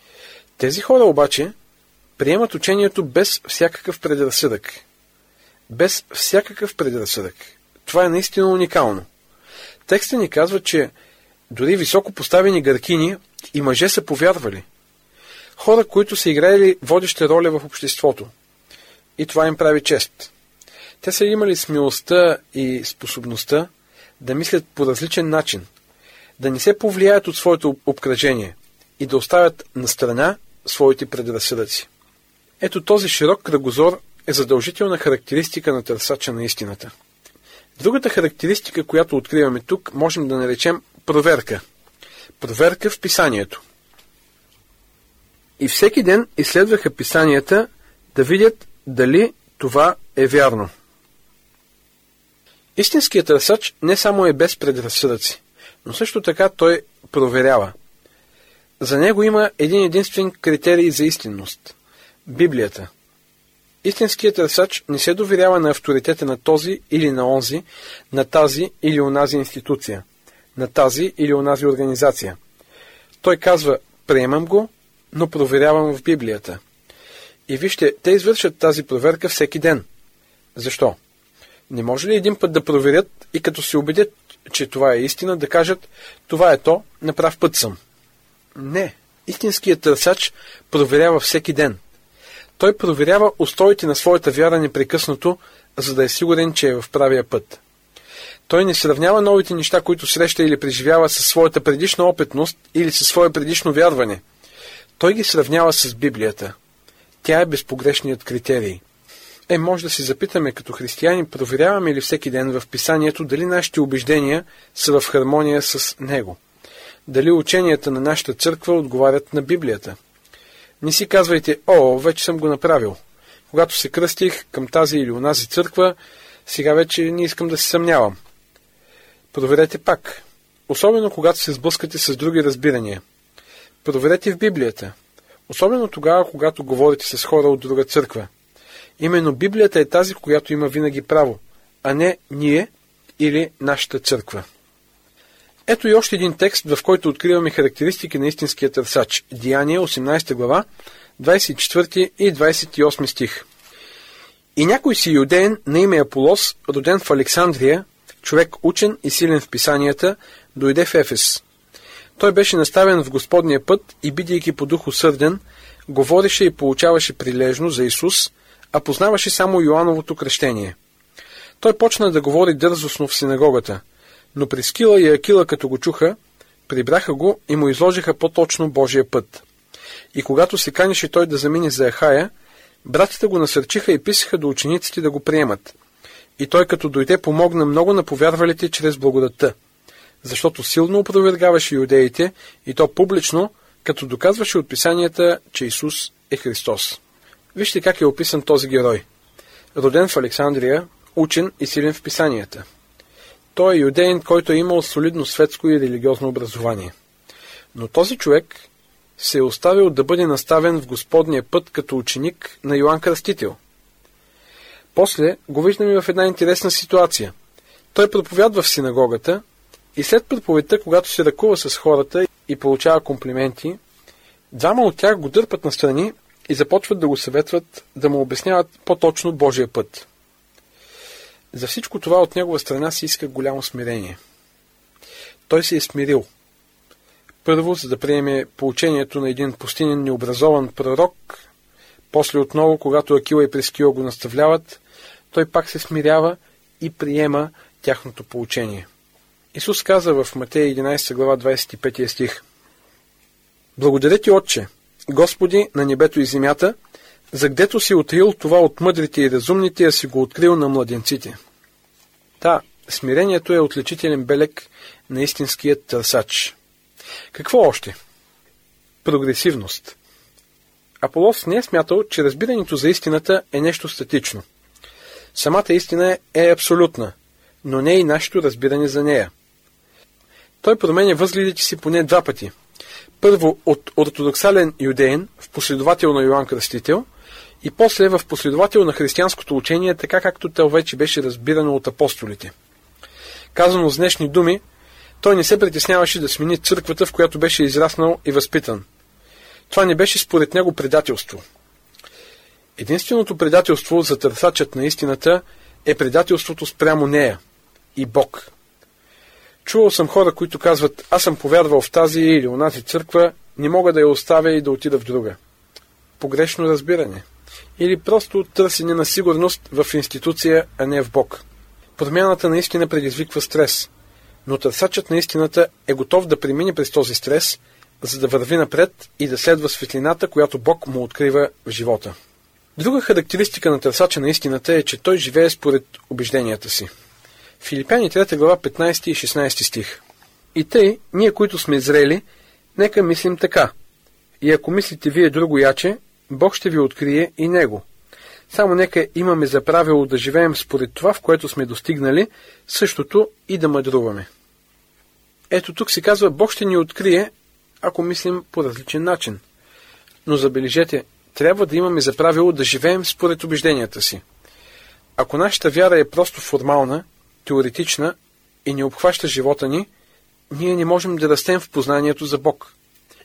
Тези хора обаче приемат учението без всякакъв предразсъдък. Без всякакъв предразсъдък. Това е наистина уникално. Текстът ни казва, че дори високо поставени гъркини и мъже са повярвали. Хора, които са играели водеща роля в обществото. И това им прави чест. Те са имали смелостта и способността да мислят по различен начин, да не се повлияят от своето обкръжение и да оставят на страна своите предразсъдъци. Ето този широк кръгозор е задължителна характеристика на търсача на истината. Другата характеристика, която откриваме тук, можем да наречем проверка. Проверка в писанието. И всеки ден изследваха писанията да видят дали това е вярно. Истинският търсач не само е без предразсъдъци, но също така той проверява. За него има един единствен критерий за истинност – Библията. Истинският търсач не се доверява на авторитета на този или на онзи, на тази или онази институция, на тази или онази организация. Той казва: приемам го но проверявам в Библията. И вижте, те извършат тази проверка всеки ден. Защо? Не може ли един път да проверят и като се убедят, че това е истина, да кажат, това е то, на прав път съм? Не. Истинският търсач проверява всеки ден. Той проверява устоите на своята вяра непрекъснато, за да е сигурен, че е в правия път. Той не сравнява новите неща, които среща или преживява със своята предишна опитност или със свое предишно вярване. Той ги сравнява с Библията. Тя е безпогрешният критерий. Може да си запитаме като християни, проверяваме ли всеки ден в Писанието дали нашите убеждения са в хармония с него. Дали ученията на нашата църква отговарят на Библията. Не си казвайте, вече съм го направил. Когато се кръстих към тази или онази църква, сега вече не искам да се съмнявам. Проверете пак, особено когато се сблъскате с други разбирания. Проверете в Библията, особено тогава, когато говорите с хора от друга църква. Именно Библията е тази, която има винаги право, а не ние или нашата църква. Ето и още един текст, в който откриваме характеристики на истинския търсач. Деяния, 18 глава, 24 и 28 стих. И някой си юдеен на име Аполос, роден в Александрия, човек учен и силен в писанията, дойде в Ефес. Той беше наставен в Господния път и, бидейки по дух усърден, говореше и получаваше прилежно за Исус, а познаваше само Йоановото кръщение. Той почна да говори дързостно в синагогата, но Прискила и Акила, като го чуха, прибраха го и му изложиха по-точно Божия път. И когато се канеше той да замине за Ахая, братите го насърчиха и писаха до учениците да го приемат. И той, като дойде, помогна много на повярвалите чрез благодатта, защото силно опровергаваше юдеите, и то публично, като доказваше от писанията, че Исус е Христос. Вижте как е описан този герой. Роден в Александрия, учен и силен в писанията. Той е юдеин, който е имал солидно светско и религиозно образование. Но този човек се е оставил да бъде наставен в Господния път като ученик на Йоан Кръстител. После го виждаме в една интересна ситуация. Той проповядва в синагогата и след проповедта, когато се ръкува с хората и получава комплименти, двама от тях го дърпат настрани и започват да го съветват да му обясняват по-точно Божия път. За всичко това от негова страна се иска голямо смирение. Той се е смирил. Първо, за да приеме поучението на един пустинен необразован пророк, после отново, когато Акила и Прискила го наставляват, той пак се смирява и приема тяхното поучение. Исус каза в Матея 11 глава 25 стих: Благодаря ти, Отче, Господи на небето и земята, за гдето си открил това от мъдрите и разумните, а си го открил на младенците. Смирението е отличителен белег на истинският търсач. Какво още? Прогресивност. Аполос не е смятал, че разбирането за истината е нещо статично. Самата истина е абсолютна, но не и нашето разбиране за нея. Той променя възгледите си поне два пъти. Първо от ортодоксален юдеин в последовател на Йоан Кръстител и после в последовател на християнското учение, така както то вече беше разбирано от апостолите. Казано с днешни думи, той не се притесняваше да смени църквата, в която беше израснал и възпитан. Това не беше според него предателство. Единственото предателство за търсачът на истината е предателството спрямо нея и Бог. Чувал съм хора, които казват: аз съм повярвал в тази или онази църква, не мога да я оставя и да отида в друга. Погрешно разбиране. Или просто търсене на сигурност в институция, а не в Бог. Промяната наистина предизвиква стрес, но търсачът на истината е готов да премине през този стрес, за да върви напред и да следва светлината, която Бог му открива в живота. Друга характеристика на търсача на истината е, че той живее според убежденията си. Филипяни 3 глава 15 и 16 стих. И тъй, ние, които сме зрели, нека мислим така. И ако мислите вие друго яче, Бог ще ви открие и него. Само нека имаме за правило да живеем според това, в което сме достигнали, същото и да мъдруваме. Ето тук се казва: Бог ще ни открие, ако мислим по различен начин. Но забележете, трябва да имаме за правило да живеем според убежденията си. Ако нашата вяра е просто формална, теоретична и не обхваща живота ни, ние не можем да растем в познанието за Бог.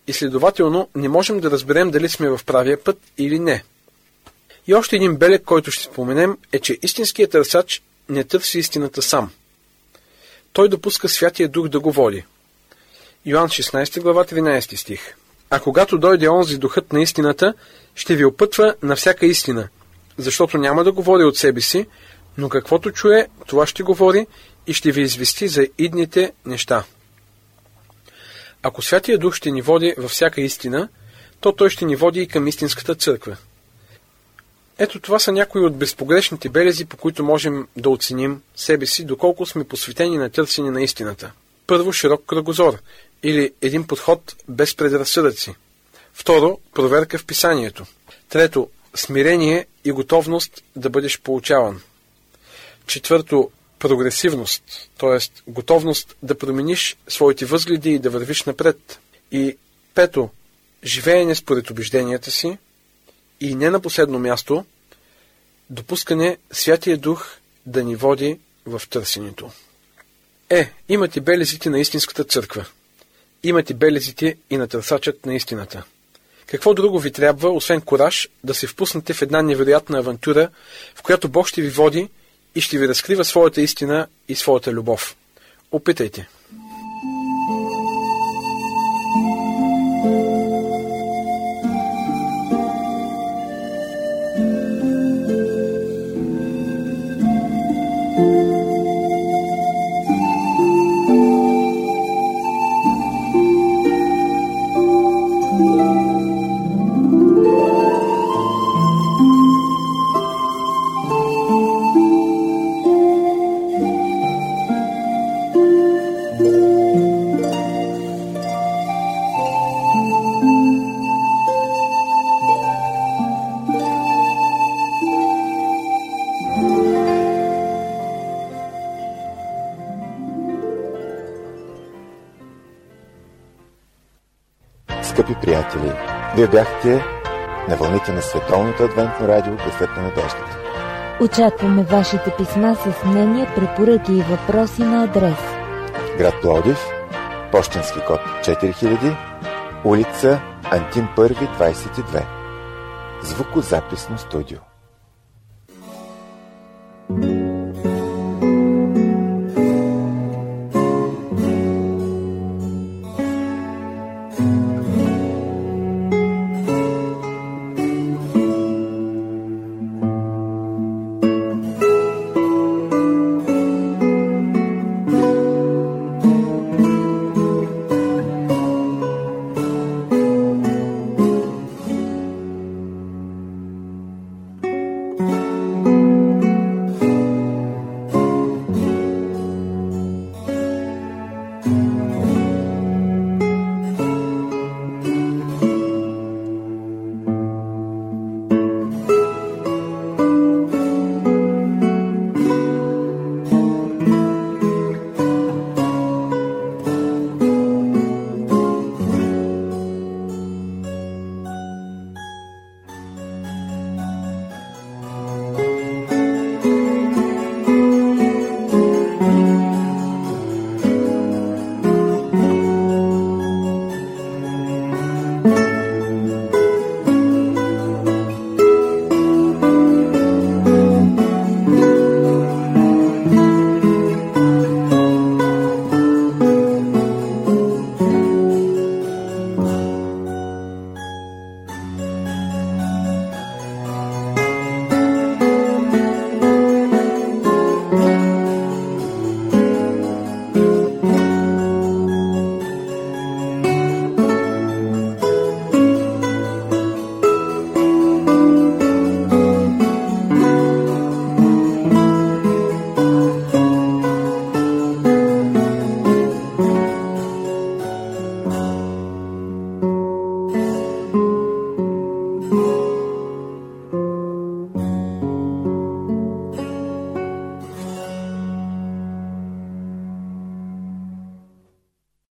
и следователно не можем да разберем дали сме в правия път или не. И още един белег, който ще споменем, е, че истинският търсач не търси истината сам. Той допуска Святия Дух да го води. Йоан 16 глава 13 стих. А когато дойде онзи Духът на истината, ще ви опътва на всяка истина, защото няма да говори от себе си, но каквото чуе, това ще говори и ще ви извести за идните неща. Ако Святия Дух ще ни води във всяка истина, то Той ще ни води и към истинската църква. Ето това са някои от безпогрешните белези, по които можем да оценим себе си, доколко сме посветени на търсене на истината. Първо, широк кръгозор, или един подход без предразсъдъци. Второ, проверка в писанието. Трето, смирение и готовност да бъдеш поучаван. Четвърто, прогресивност, т.е. готовност да промениш своите възгледи и да вървиш напред. И пето, живеене според убежденията си. И не на последно място, допускане Святия Дух да ни води в търсенето. Имате белезите на истинската църква. Имате белезите и на търсачът на истината. Какво друго ви трябва, освен кураж, да се впуснете в една невероятна авантюра, в която Бог ще ви води и ще ви разкрива своята истина и своята любов. Опитайте! Скъпи приятели, вие бяхте на вълните на Световното адвентно радио Гласът на надеждата. Очакваме вашите писма с мнения, препоръки и въпроси на адрес: град Пловдив, пощенски код 4000, улица Антим 1, 22, звукозаписно студио.